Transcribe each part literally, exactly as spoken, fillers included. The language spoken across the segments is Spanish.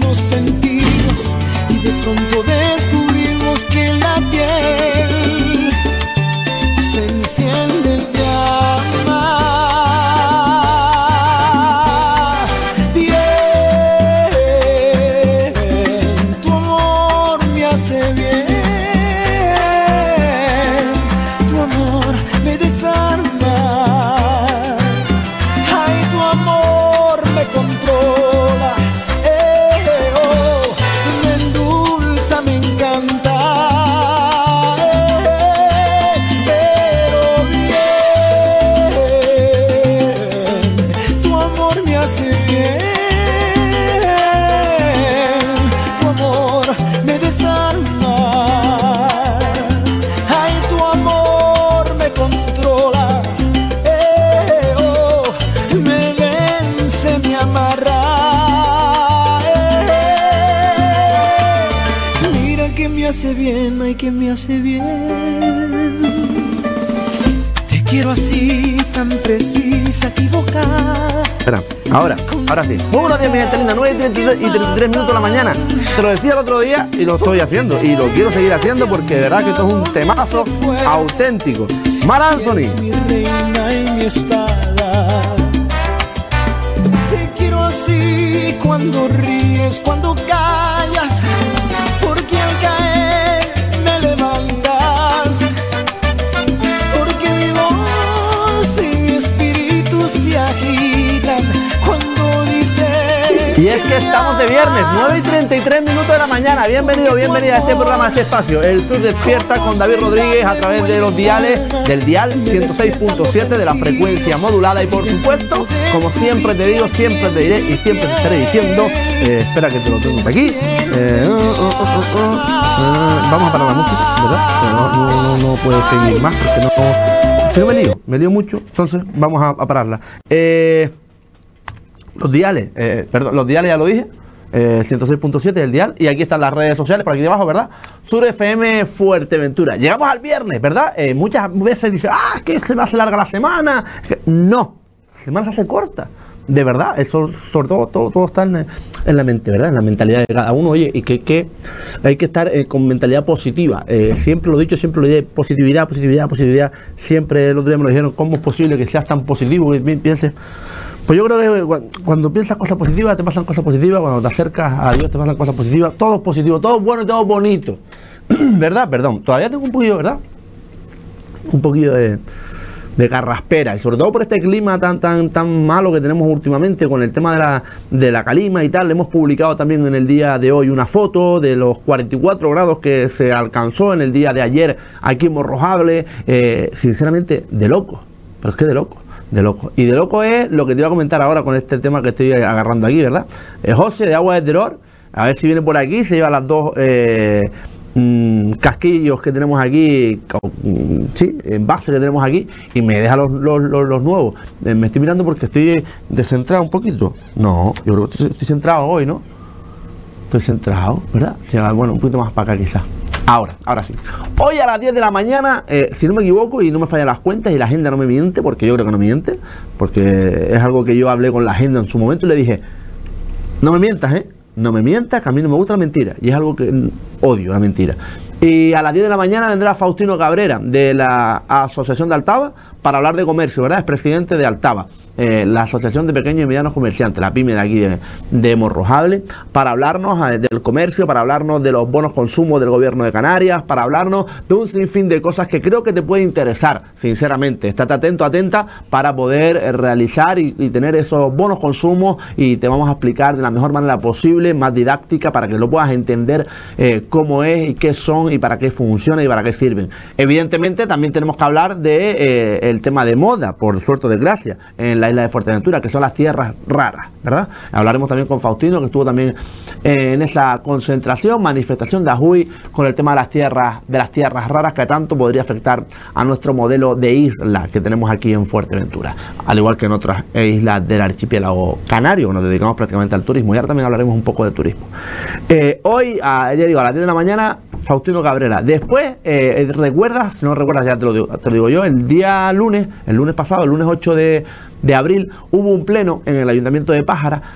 los sentidos y de pronto descubrimos que la piel se enciende en llamas. Bien, tu amor me hace bien, tu amor me desarma. Ay, tu amor me controla, eh, oh, me endulza, me encanta, eh, pero bien, tu amor me hace bien, tu amor me desarma. Ay, tu amor me controla, eh, oh, me vence, me amarra, eh. Mira que me hace bien, ay, que me hace bien. Te quiero así, tan precisa, equivocada. Espera, ahora, ahora sí. Muy buenos días, mi gente linda, nueve y treinta y treinta y tres minutos de la mañana. Te lo decía el otro día y lo estoy haciendo. Y lo quiero seguir haciendo porque de verdad que esto es un temazo auténtico. Mar Anthony. Eres mi reina y mi espada. Te quiero así cuando ríes, cuando callas, porque al caer me levantas, porque mi voz y mi espíritu se agitan cuando dices. Y es que estamos de viernes, nueve y treinta y tres minutos de la mañana. Bienvenido, bienvenida a este programa, a este espacio. El Sur Despierta con David Rodríguez a través de los diales, del dial ciento seis punto siete de la frecuencia modulada. Y por supuesto, como siempre te digo, siempre te diré y siempre te estaré diciendo, eh, espera que te lo tengo por aquí. Eh, uh, uh, uh, uh, uh, uh, vamos a parar la música, ¿verdad? No, no, no, no puede seguir más porque no. Si no me lío, me lío mucho, entonces vamos a, a pararla. Eh. Los diales, eh, perdón, los diales ya lo dije, eh, ciento seis punto siete el dial, y aquí están las redes sociales, por aquí debajo, ¿verdad? Sur F M Fuerteventura. Llegamos al viernes, ¿verdad? Eh, muchas veces dicen, ah, que se me hace larga la semana. No, la semana se hace corta, de verdad, eso, sobre todo, todo, todo está en, en la mente, ¿verdad? En la mentalidad de cada uno, oye, y que, que hay que estar eh, con mentalidad positiva. Eh, siempre lo he dicho, siempre lo diré, positividad, positividad, positividad. Siempre el otro día me lo dijeron, ¿cómo es posible que seas tan positivo, que pienses? Pues yo creo que cuando piensas cosas positivas, te pasan cosas positivas, cuando te acercas a Dios te pasan cosas positivas, todo es positivo, todo es bueno y todo es bonito. ¿Verdad? Perdón, todavía tengo un poquillo, ¿verdad? Un poquillo de, de carraspera, y sobre todo por este clima tan tan tan malo que tenemos últimamente con el tema de la, de la calima y tal. Hemos publicado también en el día de hoy una foto de los cuarenta y cuatro grados que se alcanzó en el día de ayer aquí en Morrojable. Eh, sinceramente, de loco, pero es que de loco. De loco. Y de loco es lo que te iba a comentar ahora con este tema que estoy agarrando aquí, ¿verdad? Eh, José de Agua de Terror, a ver si viene por aquí, se lleva las dos eh, mmm, casquillos que tenemos aquí, mm, sí, envases que tenemos aquí, y me deja los, los, los, los nuevos. Eh, me estoy mirando porque estoy descentrado un poquito. No, yo creo que estoy, estoy centrado hoy, ¿no? Estoy centrado, ¿verdad? O sea, bueno, un poquito más para acá quizás. Ahora, ahora sí. Hoy a las diez de la mañana, eh, si no me equivoco y no me fallan las cuentas y la agenda no me miente, porque yo creo que no miente, porque es algo que yo hablé con la agenda en su momento y le dije, no me mientas, ¿eh? No me mientas, que a mí no me gusta la mentira. Y es algo que odio, la mentira. Y a las diez de la mañana vendrá Faustino Cabrera de la Asociación de Altava para hablar de comercio, ¿verdad? Es presidente de Altava, eh, la Asociación de Pequeños y Medianos Comerciantes, la pyme de aquí de, de Morrojable, para hablarnos eh, del comercio, para hablarnos de los bonos consumo del gobierno de Canarias, para hablarnos de un sinfín de cosas que creo que te puede interesar, sinceramente. Estate atento, atenta, para poder eh, realizar y, y tener esos bonos consumo, y te vamos a explicar de la mejor manera posible, más didáctica, para que lo puedas entender eh, cómo es y qué son y para qué funcionan y para qué sirven. Evidentemente también tenemos que hablar de eh, el tema de moda, por suerte o desgracia, en la isla de Fuerteventura, que son las tierras raras, ¿verdad? Hablaremos también con Faustino, que estuvo también eh, en esa concentración, manifestación de Ajuy, con el tema de las tierras de las tierras raras, que tanto podría afectar a nuestro modelo de isla que tenemos aquí en Fuerteventura, al igual que en otras islas del archipiélago canario, nos dedicamos prácticamente al turismo, y ahora también hablaremos un poco de turismo. Eh, hoy, a, ya digo, a las diez de la mañana, Faustino Cabrera. Después, eh, recuerdas, si no recuerdas, ya te lo digo, te lo digo yo, el día lunes, el lunes pasado, el lunes ocho de, de abril, hubo un pleno en el Ayuntamiento de Pájara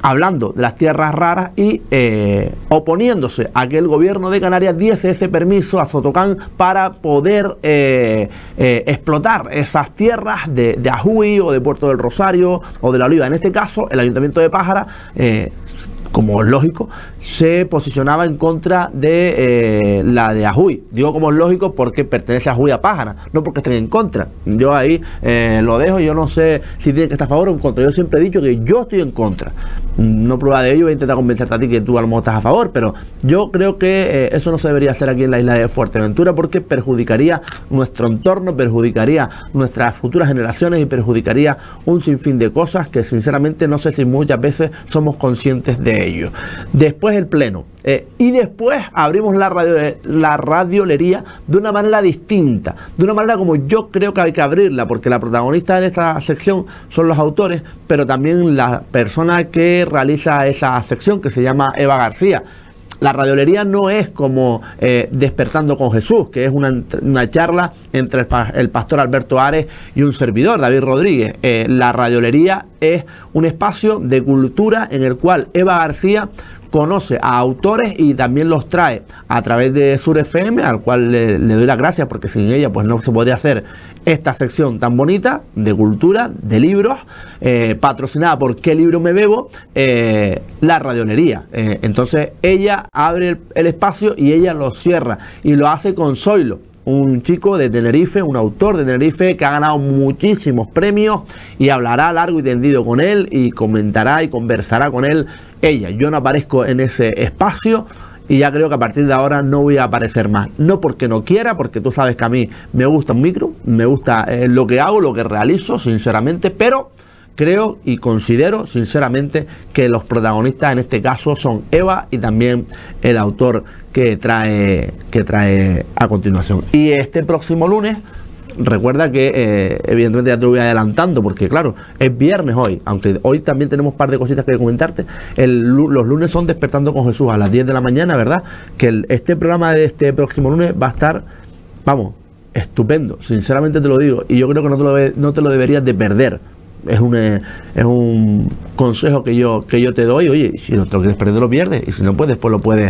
hablando de las tierras raras y eh, oponiéndose a que el gobierno de Canarias diese ese permiso a Sotocán para poder eh, eh, explotar esas tierras de, de Ajuy o de Puerto del Rosario o de La Oliva. En este caso, el Ayuntamiento de Pájara, eh, como es lógico, se posicionaba en contra de eh, la de Ajuy. Digo como es lógico porque pertenece a Ajuy a Pájara, no porque estén en contra. Yo ahí eh, lo dejo, yo no sé si tienen que estar a favor o en contra. Yo siempre he dicho que yo estoy en contra. No prueba de ello, voy a intentar convencerte a ti que tú a lo mejor estás a favor, pero yo creo que eh, eso no se debería hacer aquí en la isla de Fuerteventura porque perjudicaría nuestro entorno, perjudicaría nuestras futuras generaciones y perjudicaría un sinfín de cosas que sinceramente no sé si muchas veces somos conscientes de ello. Después el pleno eh, y después abrimos la, radio, la radiolería de una manera distinta, de una manera como yo creo que hay que abrirla, porque la protagonista de esta sección son los autores, pero también la persona que realiza esa sección, que se llama Eva García. La radiolería no es como eh, Despertando con Jesús, que es una, una charla entre el, el pastor Alberto Ares y un servidor, David Rodríguez. Eh, la radiolería es un espacio de cultura en el cual Eva García conoce a autores y también los trae a través de Sur F M, al cual le, le doy las gracias porque sin ella pues no se podría hacer esta sección tan bonita de cultura, de libros, eh, patrocinada por ¿Qué libro me bebo? Eh, la radiolería. Eh, entonces ella abre el, el espacio y ella lo cierra y lo hace con Zoilo, un chico de Tenerife, un autor de Tenerife que ha ganado muchísimos premios, y hablará largo y tendido con él y comentará y conversará con él ella. Yo no aparezco en ese espacio y ya creo que a partir de ahora no voy a aparecer más. No porque no quiera, porque tú sabes que a mí me gusta un micro, me gusta eh, lo que hago, lo que realizo, sinceramente, pero creo y considero sinceramente que los protagonistas en este caso son Eva y también el autor que trae, que trae a continuación. Y este próximo lunes, recuerda que eh, evidentemente ya te lo voy adelantando porque claro, es viernes hoy, aunque hoy también tenemos un par de cositas que comentarte. El, los lunes son Despertando con Jesús a las diez de la mañana, ¿verdad? Que el, este programa de este próximo lunes va a estar, vamos, estupendo, sinceramente te lo digo, y yo creo que no te lo, no te lo deberías de perder. Es un, eh, es un consejo que yo, que yo te doy. Oye, si no te lo quieres perder, lo pierdes, y si no puedes, pues lo puedes,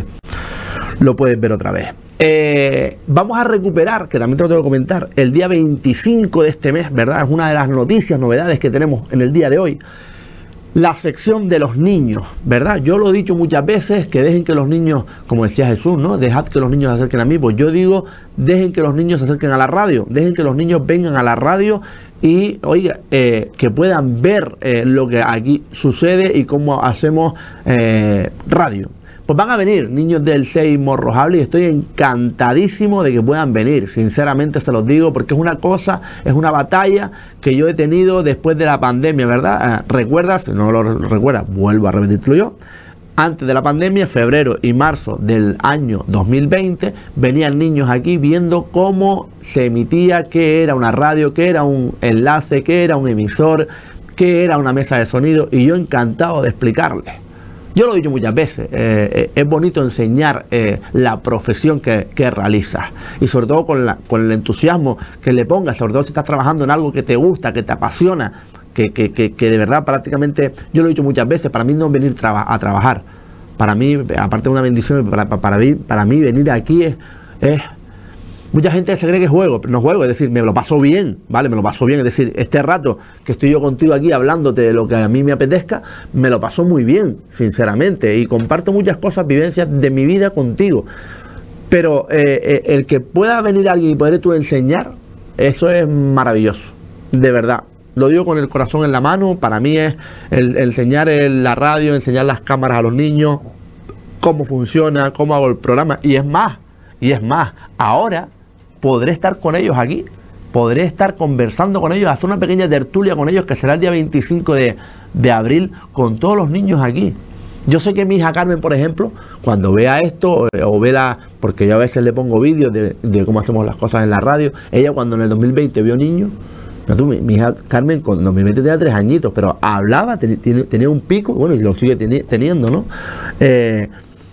lo puedes ver otra vez. Eh, vamos a recuperar, que también te lo tengo que comentar, el día veinticinco de este mes, ¿verdad? Es una de las noticias, novedades que tenemos en el día de hoy. La sección de los niños, ¿verdad? Yo lo he dicho muchas veces, que dejen que los niños, como decía Jesús, ¿no? Dejad que los niños se acerquen a mí. Pues yo digo, dejen que los niños se acerquen a la radio, dejen que los niños vengan a la radio y, oiga, eh, que puedan ver eh, lo que aquí sucede y cómo hacemos eh, radio. Pues van a venir niños del seis Morrojable y estoy encantadísimo de que puedan venir, sinceramente se los digo, porque es una cosa, es una batalla que yo he tenido después de la pandemia, ¿verdad? Eh, ¿Recuerdas? Si no lo recuerdas, vuelvo a repetirlo yo. Antes de la pandemia, febrero y marzo del año dos mil veinte, venían niños aquí viendo cómo se emitía, qué era una radio, qué era un enlace, qué era un emisor, qué era una mesa de sonido, y yo encantado de explicarles. Yo lo he dicho muchas veces, eh, es bonito enseñar eh, la profesión que, que realizas, y sobre todo con, la, con el entusiasmo que le pongas, sobre todo si estás trabajando en algo que te gusta, que te apasiona, que, que, que, que de verdad prácticamente, yo lo he dicho muchas veces, para mí no venir traba, a trabajar, para mí, aparte de una bendición, para, para, mí, para mí venir aquí es... es mucha gente se cree que juego, pero no juego, es decir, me lo paso bien, ¿vale? Me lo paso bien, es decir, este rato que estoy yo contigo aquí hablándote de lo que a mí me apetezca, me lo paso muy bien, sinceramente, y comparto muchas cosas, vivencias de mi vida contigo. Pero eh, eh, el que pueda venir alguien y poder tú enseñar, eso es maravilloso, de verdad. Lo digo con el corazón en la mano, para mí es el, el enseñar el, la radio, enseñar las cámaras a los niños, cómo funciona, cómo hago el programa, y es más, y es más, ahora podré estar con ellos aquí, podré estar conversando con ellos, hacer una pequeña tertulia con ellos, que será el día veinticinco de, de abril, con todos los niños aquí. Yo sé que mi hija Carmen, por ejemplo, cuando vea esto, o ve la, porque yo a veces le pongo vídeos de, de cómo hacemos las cosas en la radio, ella cuando en el dos mil veinte vio niños, no, tú, mi, mi hija Carmen con dos mil veinte tenía tres añitos, pero hablaba, ten, ten, tenía un pico, bueno, y lo sigue ten, teniendo, ¿no? Eh,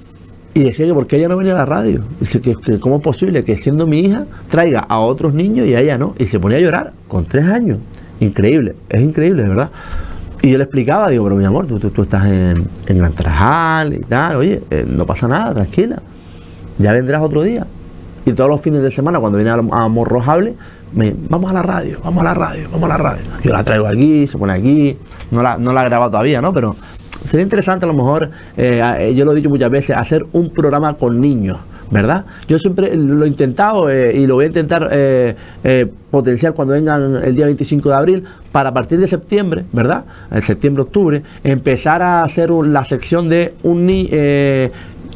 Y decía que por qué ella no venía a la radio. Dice que, que cómo es posible que siendo mi hija traiga a otros niños y a ella no. Y se ponía a llorar con tres años. Increíble, es increíble, de verdad. Y yo le explicaba, digo, pero mi amor, tú, tú, tú estás en, en Gran Tarajal y tal, oye, eh, no pasa nada, tranquila, ya vendrás otro día. Y todos los fines de semana, cuando viene a, a Morrojable, me, vamos a la radio, vamos a la radio, vamos a la radio. Yo la traigo aquí, se pone aquí, no la, no la he grabado todavía, ¿no? Pero sería interesante a lo mejor, eh, yo lo he dicho muchas veces, hacer un programa con niños, ¿verdad? Yo siempre lo he intentado eh, y lo voy a intentar eh, eh, potenciar cuando vengan el día veinticinco de abril, para a partir de septiembre, ¿verdad? En septiembre-octubre, empezar a hacer un, la sección de un ni, eh,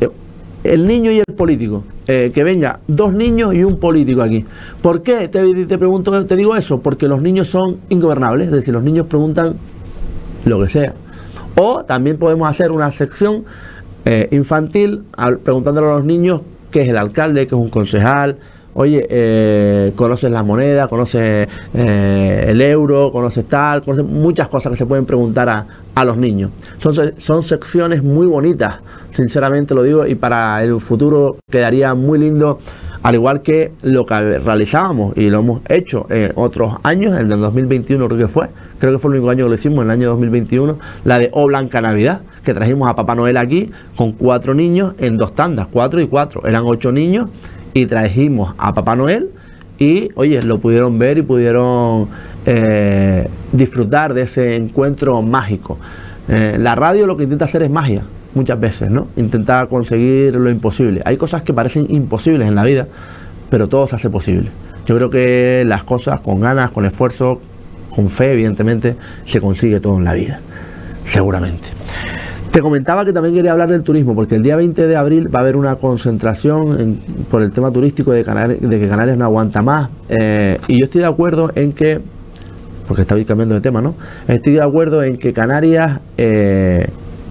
el niño y el político. Eh, que venga dos niños y un político aquí. ¿Por qué? Te, te pregunto, te digo eso, porque los niños son ingobernables, es decir, los niños preguntan lo que sea. O también podemos hacer una sección eh, infantil, al, preguntándole a los niños qué es el alcalde, qué es un concejal. Oye, eh, conoces la moneda, conoces eh, el euro, conoces tal, conoces muchas cosas que se pueden preguntar a, a los niños. Son, son secciones muy bonitas, sinceramente lo digo, y para el futuro quedaría muy lindo, al igual que lo que realizábamos y lo hemos hecho en otros años, el del dos mil veintiuno creo que fue, creo que fue el único año que lo hicimos, en el año dos mil veintiuno, la de O Blanca Navidad, que trajimos a Papá Noel aquí con cuatro niños en dos tandas, cuatro y cuatro, eran ocho niños, y trajimos a Papá Noel y, oye, lo pudieron ver y pudieron eh, disfrutar de ese encuentro mágico. Eh, la radio lo que intenta hacer es magia, muchas veces, ¿no? Intenta conseguir lo imposible. Hay cosas que parecen imposibles en la vida, pero todo se hace posible. Yo creo que las cosas con ganas, con esfuerzo, con fe, evidentemente, se consigue todo en la vida, seguramente. Te comentaba que también quería hablar del turismo, porque el día veinte de abril va a haber una concentración en, por el tema turístico de, Canarias, de que Canarias no aguanta más. Eh, y yo estoy de acuerdo en que, porque estaba cambiando de tema, ¿no? Estoy de acuerdo en que Canarias eh,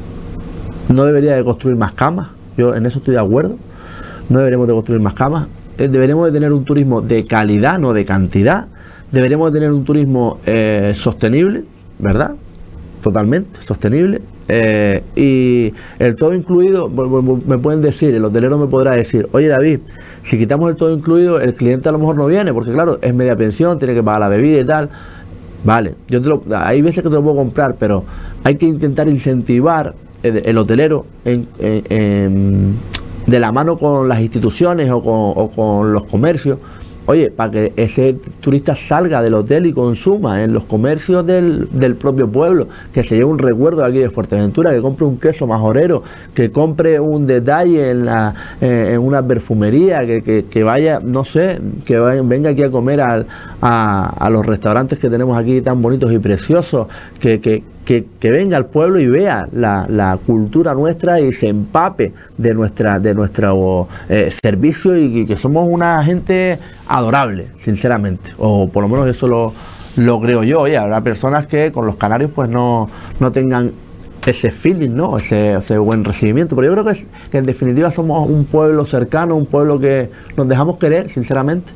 no debería de construir más camas. Yo en eso estoy de acuerdo. No deberemos de construir más camas. Eh, deberemos de tener un turismo de calidad, no de cantidad. Deberemos de tener un turismo eh, sostenible, ¿verdad? Totalmente sostenible. Eh, y el todo incluido, me pueden decir, el hotelero me podrá decir, oye David, si quitamos el todo incluido, el cliente a lo mejor no viene, porque claro, es media pensión, tiene que pagar la bebida y tal. Vale, yo te lo, hay veces que te lo puedo comprar, pero hay que intentar incentivar el, el hotelero en, en, en, de la mano con las instituciones o con, o con los comercios. Oye, para que ese turista salga del hotel y consuma en los comercios del, del propio pueblo, que se lleve un recuerdo de aquí de Fuerteventura, que compre un queso majorero, que compre un detalle en, la, eh, en una perfumería, que, que, que vaya, no sé, que vaya, venga aquí a comer al, a, a los restaurantes que tenemos aquí tan bonitos y preciosos, que, que, que, que venga al pueblo y vea la, la cultura nuestra y se empape de nuestra de nuestro eh, servicio, y que, que somos una gente adorable, sinceramente, o por lo menos eso lo, lo creo yo. Oye, habrá personas que con los canarios pues no, no tengan ese feeling, ¿no? Ese, ese buen recibimiento, pero yo creo que, es, que en definitiva somos un pueblo cercano, un pueblo que nos dejamos querer, sinceramente,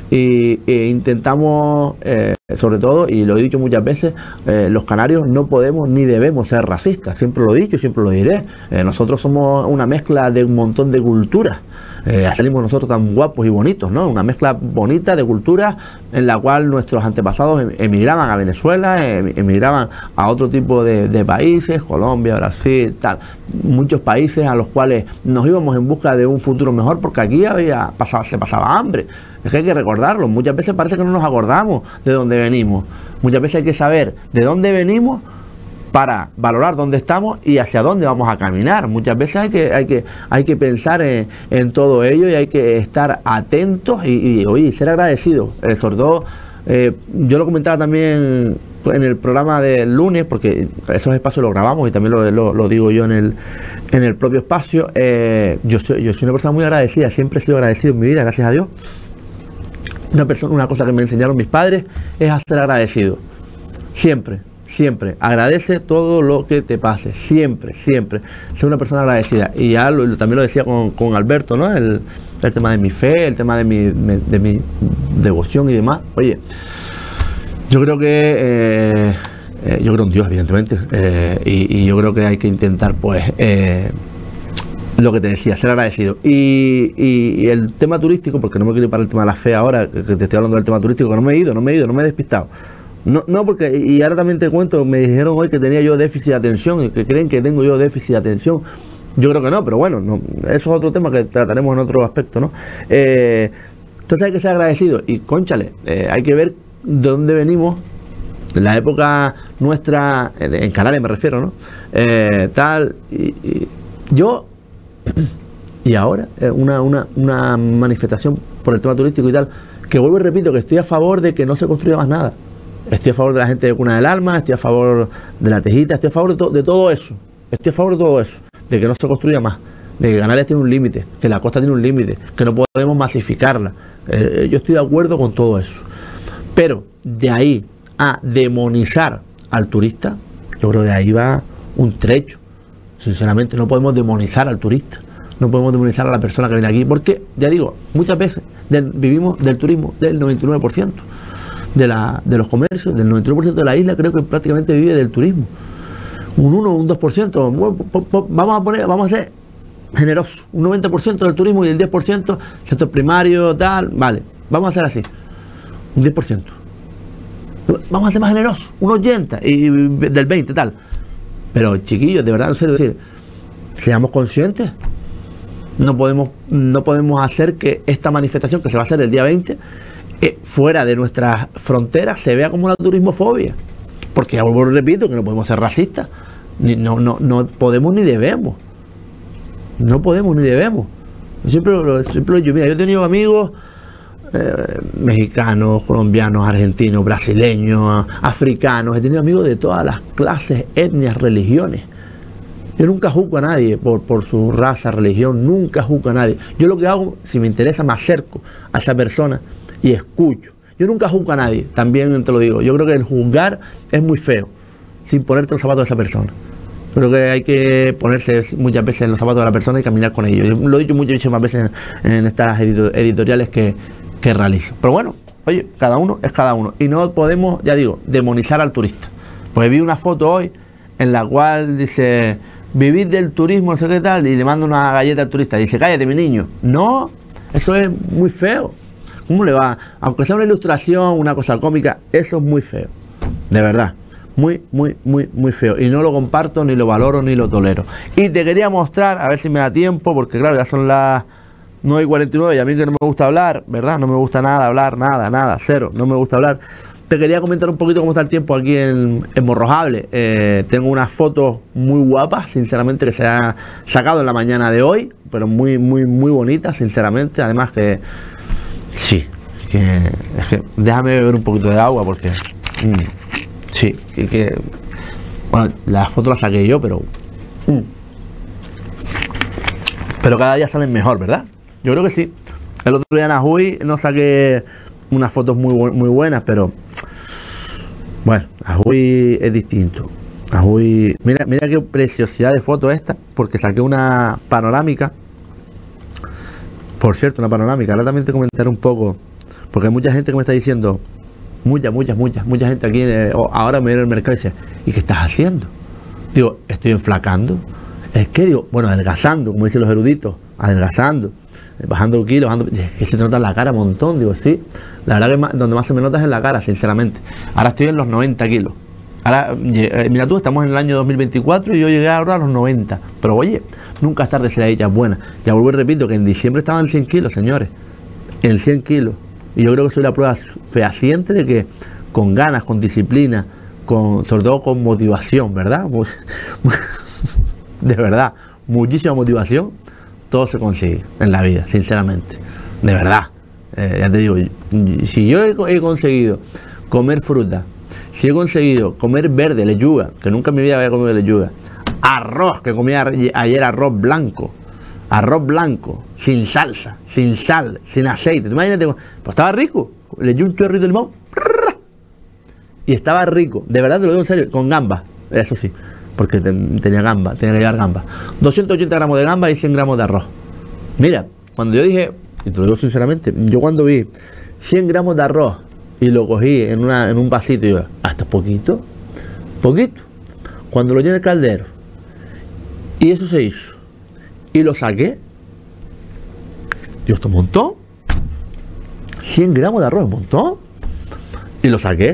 y, e intentamos, eh, sobre todo, y lo he dicho muchas veces, eh, los canarios no podemos ni debemos ser racistas, siempre lo he dicho y siempre lo diré. Eh, nosotros somos una mezcla de un montón de culturas. Eh, salimos nosotros tan guapos y bonitos, ¿no? Una mezcla bonita de culturas en la cual nuestros antepasados emigraban a Venezuela, emigraban a otro tipo de, de países, Colombia, Brasil, tal, muchos países a los cuales nos íbamos en busca de un futuro mejor, porque aquí había pasado, se pasaba hambre. Es que hay que recordarlo. Muchas veces parece que no nos acordamos de dónde venimos. Muchas veces hay que saber de dónde venimos para valorar dónde estamos y hacia dónde vamos a caminar. Muchas veces hay que, hay que, hay que pensar en, en todo ello, y hay que estar atentos y, y oye, ser agradecidos. Eh, sobre todo, eh, yo lo comentaba también en el programa del lunes, porque esos espacios los grabamos y también lo, lo, lo digo yo en el, en el propio espacio. Eh, yo, soy, yo soy una persona muy agradecida, siempre he sido agradecido en mi vida, gracias a Dios. Una, persona, una cosa que me enseñaron mis padres es a ser agradecido. Siempre. Siempre, agradece todo lo que te pase, siempre, siempre, ser una persona agradecida. Y ya lo, también lo decía con, con Alberto, ¿no? El, el tema de mi fe, el tema de mi, de mi devoción y demás. Oye, yo creo que, eh, eh, yo creo en Dios, evidentemente, eh, y, y yo creo que hay que intentar, pues, eh, lo que te decía, ser agradecido. Y, y, y el tema turístico, porque no me quiero ir para el tema de la fe ahora, que te estoy hablando del tema turístico, que no me he ido, no me he ido, no me he despistado. No, no, porque, y ahora también te cuento, me dijeron hoy que tenía yo déficit de atención, y que creen que tengo yo déficit de atención. Yo creo que no, pero bueno, no, eso es otro tema que trataremos en otro aspecto, ¿no? Eh, entonces hay que ser agradecido, y cónchale, eh, hay que ver de dónde venimos, en la época nuestra, en Canarias me refiero, ¿no? Eh, tal, y, y yo, y ahora, eh, una, una, una manifestación por el tema turístico y tal, que vuelvo y repito, que estoy a favor de que no se construya más nada. Estoy a favor de la gente de Cuna del Alma, estoy a favor de la Tejita, estoy a favor de, to de todo eso. Estoy a favor de todo eso, de que no se construya más, de que Canarias tiene un límite, que la costa tiene un límite, que no podemos masificarla. Eh, yo estoy de acuerdo con todo eso. Pero de ahí a demonizar al turista, yo creo que de ahí va un trecho. Sinceramente, no podemos demonizar al turista, no podemos demonizar a la persona que viene aquí, porque, ya digo, muchas veces del, vivimos del turismo del noventa y nueve por ciento de, la, de los comercios, del noventa y nueve por ciento de la isla, creo que prácticamente vive del turismo. Un uno o un dos por ciento, vamos a poner, vamos a ser generosos, un noventa por ciento del turismo y el diez por ciento sector primario, tal, vale, vamos a hacer así, un diez por ciento. Vamos a ser más generosos, un ochenta y del veinte, tal. Pero chiquillos, de verdad, en serio, decir, seamos conscientes. No podemos, no podemos hacer que esta manifestación que se va a hacer el día veinte, eh, fuera de nuestras fronteras, se vea como una turismofobia. Porque, vuelvo repito, que no podemos ser racistas. Ni, no, no, no podemos ni debemos. No podemos ni debemos. Yo siempre lo siempre yo, mira, yo he tenido amigos eh, mexicanos, colombianos, argentinos, brasileños, africanos. He tenido amigos de todas las clases, etnias, religiones. Yo nunca juzgo a nadie por, por su raza, religión, nunca juzgo a nadie. Yo lo que hago, si me interesa, me acerco a esa persona y escucho. Yo nunca juzgo a nadie, también te lo digo. Yo creo que el juzgar es muy feo, sin ponerte los zapatos de esa persona. Creo que hay que ponerse muchas veces en los zapatos de la persona y caminar con ellos. Yo lo he dicho muchísimas veces en, en estas editoriales que, que realizo. Pero bueno, oye, cada uno es cada uno. Y no podemos, ya digo, demonizar al turista. Pues vi una foto hoy en la cual dice, vivir del turismo, no sé qué tal, y le mando una galleta al turista. Y dice, cállate, mi niño. No, eso es muy feo. ¿Cómo le va? Aunque sea una ilustración, una cosa cómica, eso es muy feo. De verdad. Muy, muy, muy, muy feo. Y no lo comparto, ni lo valoro, ni lo tolero. Y te quería mostrar, a ver si me da tiempo, porque claro, ya son las nueve y cuarenta y nueve y a mí que no me gusta hablar, ¿verdad? No me gusta nada hablar, nada, nada, cero. No me gusta hablar. Te quería comentar un poquito cómo está el tiempo aquí en, en Morrojable. Eh, tengo unas fotos muy guapas, sinceramente, que se ha sacado en la mañana de hoy, pero muy, muy, muy bonitas, sinceramente. Además que... Sí, es que, es que déjame beber un poquito de agua porque... Mmm, sí, que, que... Bueno, las fotos las saqué yo, pero... Mmm, pero cada día salen mejor, ¿verdad? Yo creo que sí. El otro día en Ajuy no saqué unas fotos muy, bu muy buenas, pero... Bueno, Ajuy es distinto. Ajuy... Mira, mira qué preciosidad de foto esta, porque saqué una panorámica. Por cierto, una panorámica. Ahora también te comentaré un poco, porque hay mucha gente que me está diciendo, mucha, mucha, mucha, mucha gente aquí, eh, ahora me viene al mercado y dice, ¿y qué estás haciendo? Digo, estoy enflacando. Es que digo, bueno, adelgazando, como dicen los eruditos, adelgazando, bajando kilos, bajando, es que se te nota en la cara un montón. Digo, sí, la verdad que más, donde más se me nota es en la cara, sinceramente. Ahora estoy en los noventa kilos. Ahora, eh, mira tú, estamos en el año dos mil veinticuatro y yo llegué ahora a los noventa. Pero oye, nunca es tarde si la dicha es buena. Ya vuelvo y repito que en diciembre estaban en cien kilos, señores. En cien kilos. Y yo creo que soy la prueba fehaciente de que con ganas, con disciplina, con, sobre todo con motivación, ¿verdad? De verdad, muchísima motivación, todo se consigue en la vida, sinceramente. De verdad. Eh, ya te digo, si yo he, he conseguido comer fruta, si he conseguido comer verde, lechuga, que nunca en mi vida había comido lechuga, arroz, que comía ayer arroz blanco, arroz blanco, sin salsa, sin sal, sin aceite, imagínate, pues estaba rico, le eché un chorrito de limón, y estaba rico, de verdad te lo digo en serio, con gambas, eso sí, porque ten, tenía gamba, tenía que llevar gamba, doscientos ochenta gramos de gamba y cien gramos de arroz. Mira, cuando yo dije, y te lo digo sinceramente, yo cuando vi cien gramos de arroz, y lo cogí en, una, en un vasito y yo, hasta poquito, poquito. Cuando lo llené el caldero, y eso se hizo, y lo saqué, Dios, esto montó, cien gramos de arroz, montó, y lo saqué,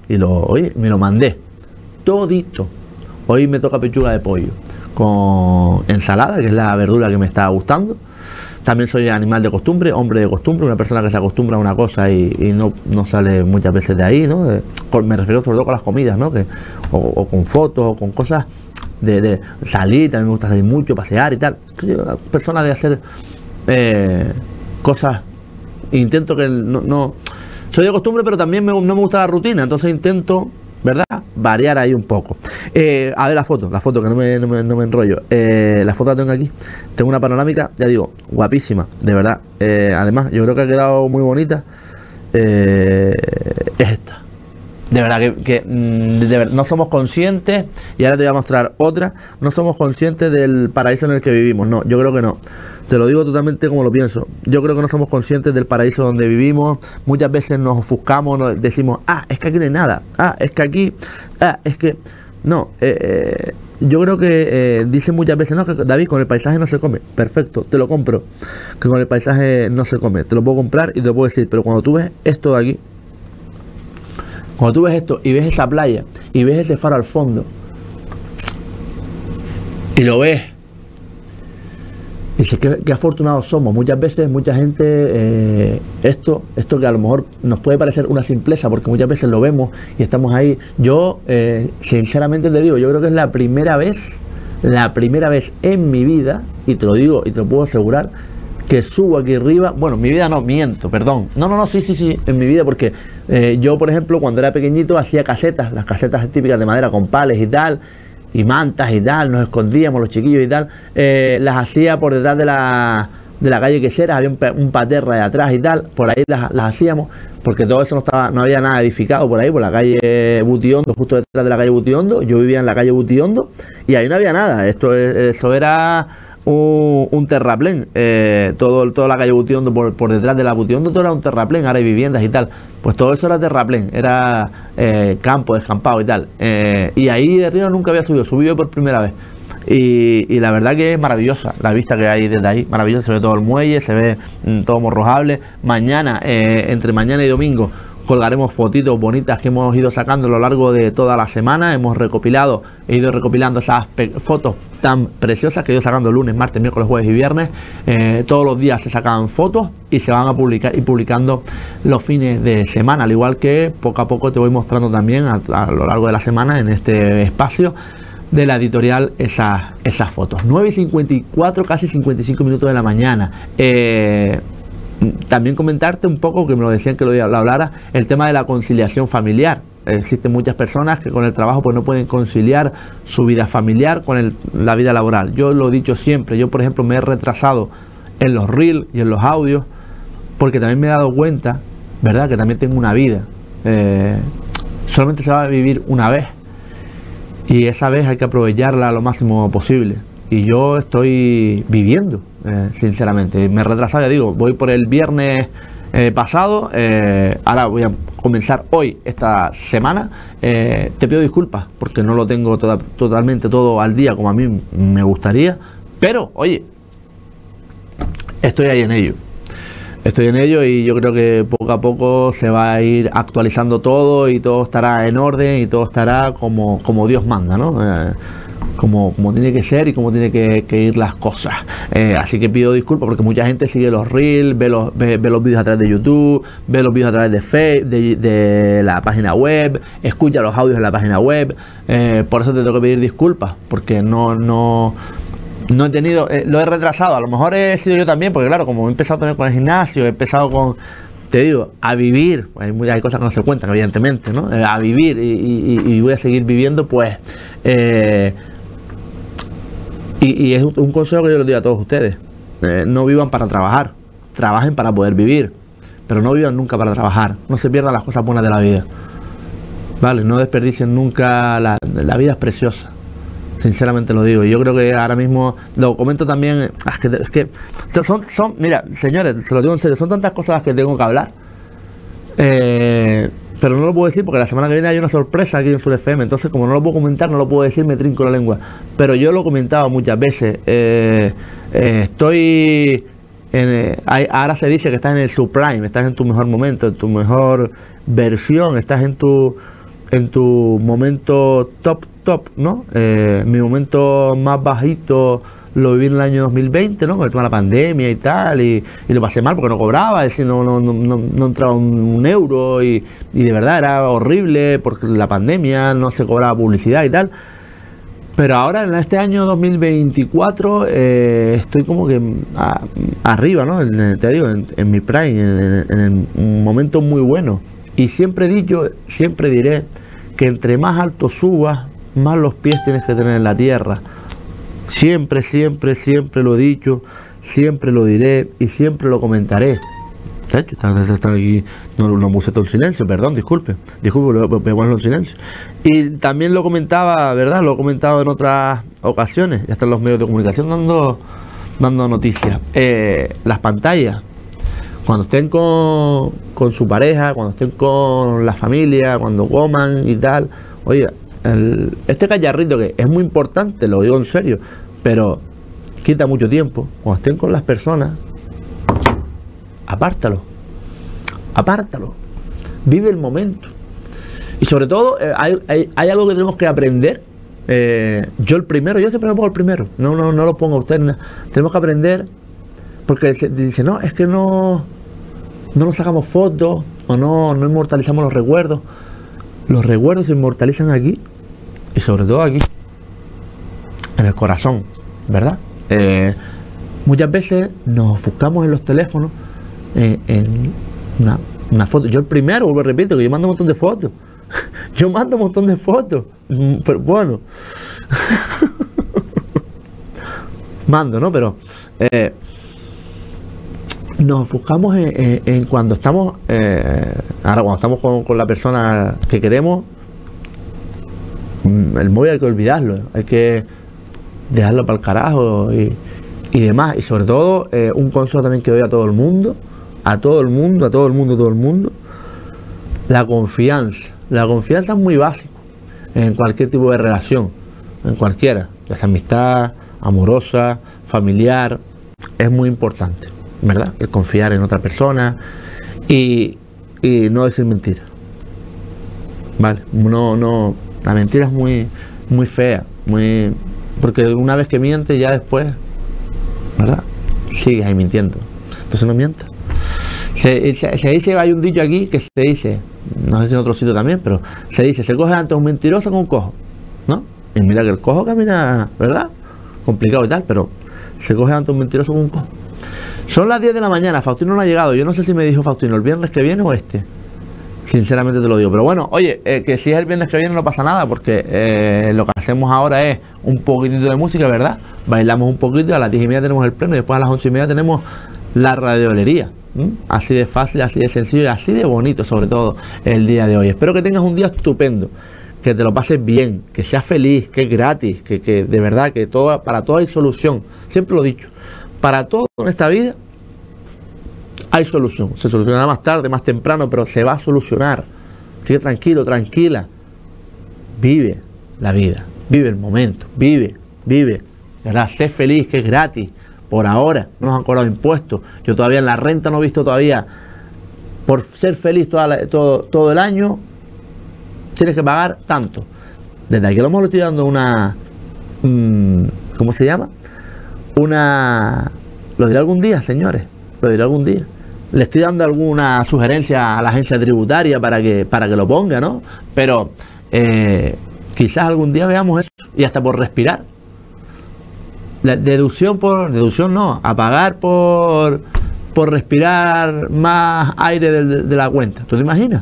y lo, oye, me lo mandé todito. Hoy me toca pechuga de pollo con ensalada, que es la verdura que me está gustando. También soy animal de costumbre, hombre de costumbre, una persona que se acostumbra a una cosa y, y no, no sale muchas veces de ahí, ¿no? Eh, con, me refiero sobre todo con las comidas, ¿no? Que, o, o con fotos, o con cosas de, de salir, también me gusta salir mucho, pasear y tal. Soy una persona de hacer eh, cosas, intento que no, no... Soy de costumbre, pero también me, no me gusta la rutina, entonces intento, ¿verdad?, variar ahí un poco. Eh, a ver la foto, la foto que no me, no me, no me enrollo. Eh, la foto la tengo aquí. Tengo una panorámica, ya digo, guapísima, de verdad. Eh, además, yo creo que ha quedado muy bonita. Eh, es esta. De verdad que, que de verdad, no somos conscientes, y ahora te voy a mostrar otra, no somos conscientes del paraíso en el que vivimos. No, yo creo que no. Te lo digo totalmente como lo pienso. Yo creo que no somos conscientes del paraíso donde vivimos. Muchas veces nos ofuscamos, nos decimos, ah, es que aquí no hay nada. Ah, es que aquí, ah, es que... No, eh, eh, yo creo que eh, dicen muchas veces, no, que David, con el paisaje no se come. Perfecto, te lo compro. Que con el paisaje no se come. Te lo puedo comprar y te lo puedo decir. Pero cuando tú ves esto de aquí, cuando tú ves esto y ves esa playa y ves ese faro al fondo y lo ves, dices, qué, qué afortunados somos. Muchas veces, mucha gente, eh, esto, esto que a lo mejor nos puede parecer una simpleza, porque muchas veces lo vemos y estamos ahí. Yo, eh, sinceramente te digo, yo creo que es la primera vez, la primera vez en mi vida, y te lo digo y te lo puedo asegurar, que subo aquí arriba. Bueno, mi vida no, miento, perdón. No, no, no, sí, sí, sí, en mi vida, porque eh, yo, por ejemplo, cuando era pequeñito hacía casetas, las casetas típicas de madera con pales y tal, y mantas y tal, nos escondíamos los chiquillos y tal, eh, las hacía por detrás de la, de la calle Queseras, había un, un paterra de atrás y tal, por ahí las, las hacíamos, porque todo eso no estaba, no había nada edificado por ahí, por la calle Butiondo, justo detrás de la calle Butiondo. Yo vivía en la calle Butiondo y ahí no había nada. Esto, eso era un, un terraplén, eh, todo, toda la calle Butiondo, por, por detrás de la Butiondo, todo era un terraplén, ahora hay viviendas y tal. Pues todo eso era terraplén, era eh, campo, descampado y tal. Eh, y ahí de arriba nunca había subido, subí yo por primera vez. Y, y la verdad que es maravillosa la vista que hay desde ahí, maravillosa, se ve todo el muelle, se ve mm, todo morrojable. Mañana, eh, entre mañana y domingo, colgaremos fotitos bonitas que hemos ido sacando a lo largo de toda la semana. Hemos recopilado, he ido recopilando esas fotos tan preciosas que he ido sacando lunes, martes, miércoles, jueves y viernes. Eh, todos los días se sacan fotos y se van a publicar y publicando los fines de semana, al igual que poco a poco te voy mostrando también a, a lo largo de la semana en este espacio de la editorial esas, esas fotos. Nueve y cincuenta y cuatro, casi cincuenta y cinco minutos de la mañana. Eh, también comentarte un poco, que me lo decían que lo, lo hablara, el tema de la conciliación familiar. Existen muchas personas que con el trabajo pues no pueden conciliar su vida familiar con el, la vida laboral. Yo lo he dicho siempre, yo por ejemplo me he retrasado en los reels y en los audios porque también me he dado cuenta, ¿verdad?, que también tengo una vida. Eh, solamente se va a vivir una vez y esa vez hay que aprovecharla lo máximo posible. Y yo estoy viviendo, eh, sinceramente. Me he retrasado, ya digo, voy por el viernes eh, pasado, eh, ahora voy a comenzar hoy esta semana. Eh, te pido disculpas porque no lo tengo toda, totalmente todo al día como a mí me gustaría, pero oye, estoy ahí en ello. Estoy en ello y yo creo que poco a poco se va a ir actualizando todo y todo estará en orden y todo estará como, como Dios manda, ¿no? Eh, Como, como tiene que ser y como tiene que, que ir las cosas. Eh, así que pido disculpas porque mucha gente sigue los reels, ve los, ve, ve los vídeos a través de YouTube, ve los vídeos a través de Facebook, de, de la página web, escucha los audios en la página web. Eh, por eso te tengo que pedir disculpas, porque no, no, no he tenido, eh, lo he retrasado. A lo mejor he sido yo también, porque claro, como he empezado también con el gimnasio, he empezado con, te digo, a vivir, hay, muchas, hay cosas que no se cuentan, evidentemente, ¿no? Eh, a vivir y, y, y voy a seguir viviendo, pues... Eh, Y, y es un consejo que yo les doy a todos ustedes. Eh, no vivan para trabajar. Trabajen para poder vivir. Pero no vivan nunca para trabajar. No se pierdan las cosas buenas de la vida. Vale, no desperdicien nunca. La, la vida es preciosa. Sinceramente lo digo. Y yo creo que ahora mismo, lo comento también, es que, es que son, son, mira, señores, se lo digo en serio, son tantas cosas las que tengo que hablar. Eh... Pero no lo puedo decir porque la semana que viene hay una sorpresa aquí en Sur F M. Entonces, como no lo puedo comentar, no lo puedo decir, me trinco la lengua. Pero yo lo he comentado muchas veces. Eh, eh, estoy... En, eh, hay, ahora se dice que estás en el subprime, estás en tu mejor momento, en tu mejor versión, estás en tu en tu momento top, top, ¿no? Eh, mi momento más bajito lo viví en el año dos mil veinte, ¿no? Con el tema de la pandemia y tal, y, y lo pasé mal porque no cobraba, es decir, no, no, no, no, no entraba un, un euro y, y de verdad era horrible porque la pandemia, no se cobraba publicidad y tal. Pero ahora en este año dos mil veinticuatro eh, estoy como que a, arriba, ¿no? En, te digo, en, en mi prime, en, en, en un momento muy bueno. Y siempre he dicho, siempre diré que entre más alto subas, más los pies tienes que tener en la tierra. Siempre, siempre, siempre lo he dicho, siempre lo diré y siempre lo comentaré. De hecho, está, está aquí, no, no puse todo en silencio, perdón, disculpe, disculpe, voy a ponerlo en silencio. Y también lo comentaba, ¿verdad? Lo he comentado en otras ocasiones, ya están los medios de comunicación dando, dando noticias. Eh, las pantallas, cuando estén con, con su pareja, cuando estén con la familia, cuando coman y tal, oye, el, este cacharrito que es muy importante, lo digo en serio, pero quita mucho tiempo. Cuando estén con las personas, apártalo, apártalo, vive el momento. Y sobre todo, eh, hay, hay, hay algo que tenemos que aprender. Eh, yo el primero, yo siempre me pongo el primero, no, no, no lo pongo a usted. No. Tenemos que aprender, porque se dice, no, es que no, no nos sacamos fotos, o no, no inmortalizamos los recuerdos. Los recuerdos se inmortalizan aquí, y sobre todo aquí, en el corazón, ¿verdad? Eh, muchas veces nos ofuscamos en los teléfonos, Eh, en una, una foto. Yo el primero, vuelvo a repito, que yo mando un montón de fotos. Yo mando un montón de fotos. Pero bueno. Mando, ¿no? Pero eh, nos enfocamos en, en, en cuando estamos, eh, ahora cuando estamos con, con la persona que queremos, el móvil hay que olvidarlo, hay que dejarlo para el carajo y, y demás. Y sobre todo, eh, un consejo también que doy a todo el mundo, a todo el mundo, a todo el mundo, a todo el mundo, la confianza. La confianza es muy básica en cualquier tipo de relación, en cualquiera, ya sea amistad, amorosa, familiar, es muy importante, ¿verdad? El confiar en otra persona y, y no decir mentiras, ¿vale? No, no, la mentira es muy, muy fea, muy, porque una vez que mientes ya después, ¿verdad? Sigues ahí mintiendo, entonces no mientas. Se, se, se dice, hay un dicho aquí que se dice, no sé si en otro sitio también, pero se dice, se coge antes un mentiroso con un cojo, ¿no? Y mira que el cojo camina, ¿verdad? Complicado y tal, pero se coge antes un mentiroso con un cojo. Son las diez de la mañana, Faustino no ha llegado, yo no sé si me dijo Faustino el viernes que viene o este, sinceramente te lo digo, pero bueno, oye, eh, que si es el viernes que viene no pasa nada, porque eh, lo que hacemos ahora es un poquitito de música, ¿verdad? Bailamos un poquito, a las diez y media tenemos el pleno y después a las once y media tenemos la radiolería. ¿Mm? Así de fácil, así de sencillo y así de bonito, sobre todo el día de hoy. Espero que tengas un día estupendo, que te lo pases bien, que seas feliz, que es gratis, que, que de verdad que todo, para todo hay solución. Siempre lo he dicho, para todo en esta vida hay solución. Se solucionará más tarde, más temprano, pero se va a solucionar. Sigue tranquilo, tranquila. Vive la vida, vive el momento, vive, vive, ¿verdad? Sé feliz, que es gratis. Por ahora no nos han cobrado impuestos. Yo todavía en la renta no he visto todavía. Por ser feliz toda la, todo, todo el año tienes que pagar tanto. Desde aquí a lo mejor le estoy dando una mmm, ¿cómo se llama? Una lo diré algún día, señores. Lo diré algún día. Le estoy dando alguna sugerencia a la agencia tributaria para que, para que lo ponga, ¿no? Pero eh, quizás algún día veamos eso. Y hasta por respirar. La deducción por, deducción no, a pagar por, por respirar más aire de, de la cuenta. ¿Tú te imaginas?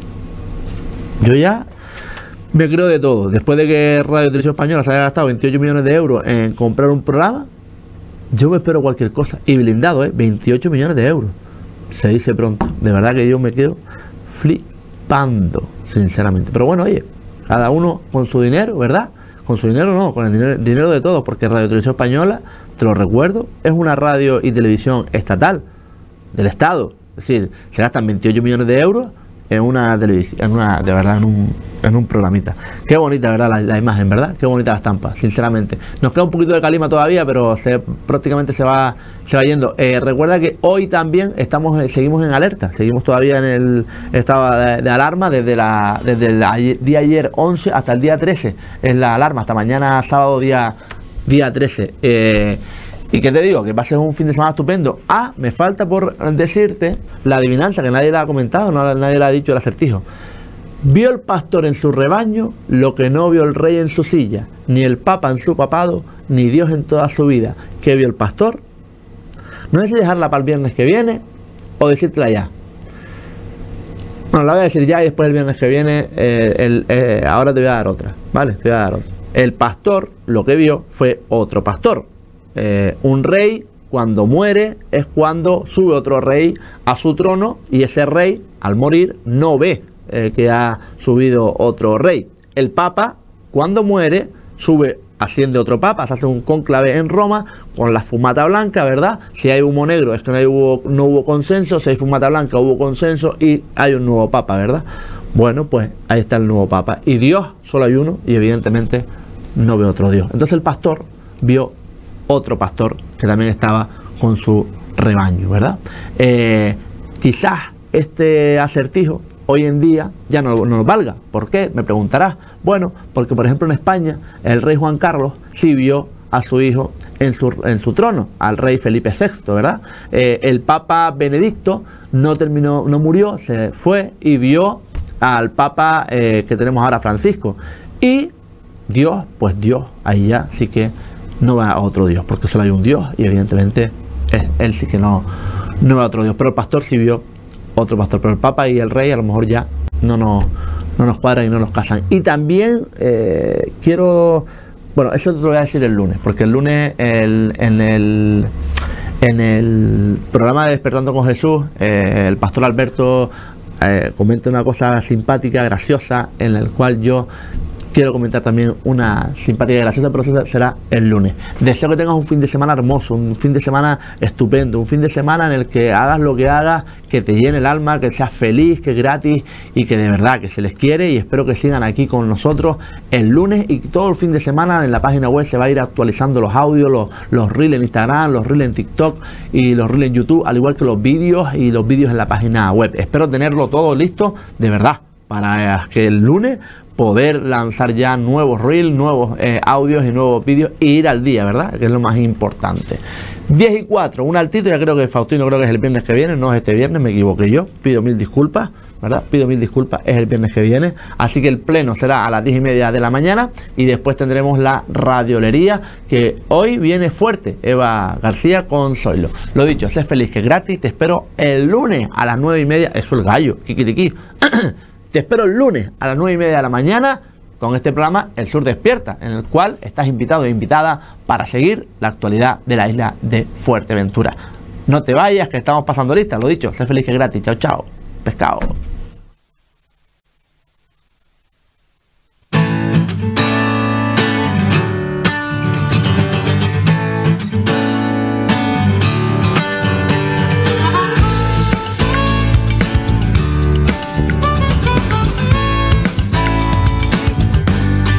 Yo ya me creo de todo. Después de que Radio Televisión Española se haya gastado veintiocho millones de euros en comprar un programa, yo me espero cualquier cosa. Y blindado, ¿eh? veintiocho millones de euros. Se dice pronto. De verdad que yo me quedo flipando, sinceramente. Pero bueno, oye, cada uno con su dinero, ¿verdad? Con su dinero no, con el dinero, dinero de todos, porque Radio Televisión Española, te lo recuerdo, es una radio y televisión estatal, del Estado. Es decir, se gastan veintiocho millones de euros en una televisión, en una, de verdad, en un, en un programita. Qué bonita, ¿verdad? La, la imagen, ¿verdad? Qué bonita la estampa, sinceramente. Nos queda un poquito de calima todavía, pero se, prácticamente se va, se va yendo. Eh, recuerda que hoy también estamos, eh, seguimos en alerta, seguimos todavía en el estado de, de alarma desde, la, desde el ayer, día ayer once hasta el día trece. Es la alarma, hasta mañana sábado día, día trece. Eh, ¿Y qué te digo? Que va a ser un fin de semana estupendo. Ah, me falta por decirte la adivinanza, que nadie la ha comentado, no, nadie le ha dicho el acertijo. Vio el pastor en su rebaño lo que no vio el rey en su silla, ni el papa en su papado, ni Dios en toda su vida. ¿Qué vio el pastor? No sé si dejarla para el viernes que viene o decírtela ya. Bueno, la voy a decir ya y después el viernes que viene, eh, el, eh, ahora te voy a dar otra, ¿vale? Te voy a dar otra. El pastor lo que vio fue otro pastor. Eh, un rey cuando muere es cuando sube otro rey a su trono y ese rey al morir no ve eh, que ha subido otro rey. El papa cuando muere sube, asciende otro papa, se hace un cónclave en Roma con la fumata blanca, ¿verdad? Si hay humo negro es que no, hay hubo, no hubo consenso, si hay fumata blanca hubo consenso y hay un nuevo papa, ¿verdad? Bueno, pues ahí está el nuevo papa y Dios solo hay uno y evidentemente no ve otro Dios. Entonces el pastor vio otro pastor que también estaba con su rebaño, ¿verdad? Eh, quizás este acertijo hoy en día ya no, no nos valga. ¿Por qué? Me preguntarás. Bueno, porque por ejemplo en España el rey Juan Carlos sí vio a su hijo en su, en su trono, al rey Felipe sexto, ¿verdad? Eh, el Papa Benedicto no terminó, no murió, se fue y vio al Papa eh, que tenemos ahora, Francisco. Y Dios, pues Dios, ahí ya sí que no va a otro Dios, porque solo hay un Dios y evidentemente es, él sí que no, no va a otro Dios. Pero el pastor sí vio otro pastor, pero el Papa y el Rey a lo mejor ya no nos, no nos cuadran y no nos casan. Y también eh, quiero, bueno, eso te lo voy a decir el lunes, porque el lunes el, en, el, en el programa de Despertando con Jesús, eh, el pastor Alberto eh, comenta una cosa simpática, graciosa, en la cual yo quiero comentar también una simpática y graciosa, pero eso será el lunes. Deseo que tengas un fin de semana hermoso, un fin de semana estupendo, un fin de semana en el que hagas lo que hagas, que te llene el alma, que seas feliz, que es gratis y que de verdad que se les quiere, y espero que sigan aquí con nosotros el lunes y todo el fin de semana. En la página web se va a ir actualizando los audios, los, los reels en Instagram, los reels en TikTok y los reels en YouTube, al igual que los vídeos y los vídeos en la página web. Espero tenerlo todo listo de verdad para que el lunes poder lanzar ya nuevos reels, nuevos eh, audios y nuevos vídeos e ir al día, ¿verdad? Que es lo más importante. diez y cuatro, un altito, ya creo que Faustino creo que es el viernes que viene, no es este viernes, me equivoqué yo, pido mil disculpas, ¿verdad? Pido mil disculpas, es el viernes que viene, así que el pleno será a las diez y media de la mañana y después tendremos la radiolería, que hoy viene fuerte, Eva García con Zoilo. Lo dicho, sé feliz, que es gratis, te espero el lunes a las nueve y media, eso el gallo, kikiriki. Te espero el lunes a las nueve y media de la mañana con este programa El Sur Despierta, en el cual estás invitado e invitada para seguir la actualidad de la isla de Fuerteventura. No te vayas, que estamos pasando lista, lo dicho, sé feliz, que es gratis. Chao, chao. Pescado.